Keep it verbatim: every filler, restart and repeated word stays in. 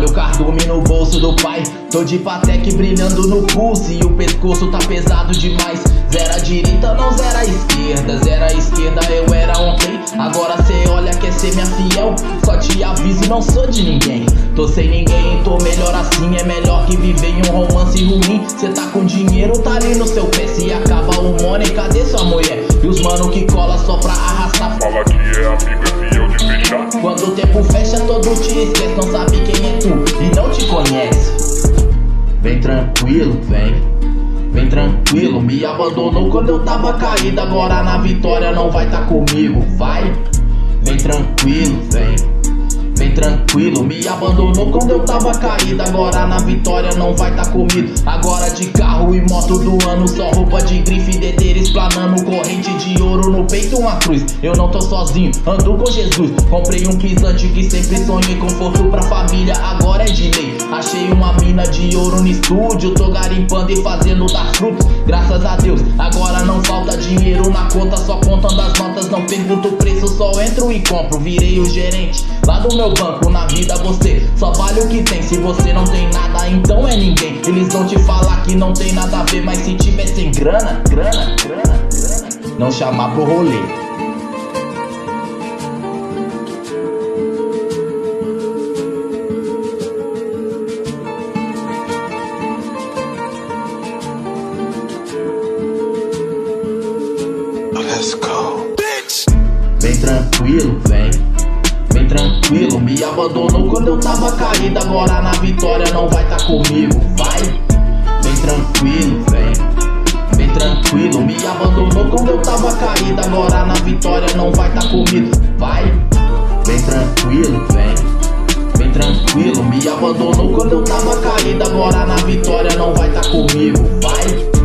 Olha o cardume no bolso do pai, tô de Patek brilhando no pulso e o pescoço tá pesado demais. Zera a direita, não zera a esquerda, zera a esquerda eu era ontem, agora cê olha quer ser minha fiel. Só te aviso, não sou de ninguém, tô sem ninguém, tô melhor assim. É melhor que viver em um romance ruim. Cê tá com dinheiro, tá ali no seu pé. Se acaba o money, cadê sua mulher? E os mano que cola só pra arrastar. Fala que é amigo, é fiel de fechar. Quando o tempo fecha, todo te esquece, não sabe quem é tu e não te conhece. Vem tranquilo, vem, vem tranquilo. Me abandonou quando eu tava caído, agora na vitória não vai tá comigo, vai. Vem tranquilo, vem, vem tranquilo. Me abandonou quando eu tava caído, agora na vitória não vai tá comigo. Agora de carro e moto do ano, só roupa de grife, dedeira explanando, corrente de ouro no peito, uma cruz. Eu não tô sozinho, ando com Jesus. Comprei um pisante que sempre sonhei, conforto pra família, agora é de lei. Achei uma mina de ouro no estúdio, tô garimpando e fazendo dar frutos. Graças a Deus, agora não falta dinheiro na conta, só contando as notas, não pergunto o preço, só entro e compro. Virei o gerente lá do meu banco. Na vida você só vale o que tem, se você não tem nada, então é ninguém. Eles vão te falar que não tem nada a ver, mas se tiver sem grana, grana, grana, grana, não chamar pro rolê. Let's go, bitch. Vem tranquilo, vem, vem tranquilo. Me abandonou quando eu tava caído, agora na vitória não vai tá comigo, vai. Vem tranquilo, vem, vem tranquilo. Me abandonou quando eu tava caído, agora na vitória não vai tá comigo, vai. Vem tranquilo, vem, vem tranquilo. Me abandonou quando eu tava caído, agora na vitória não vai tá comigo, vai.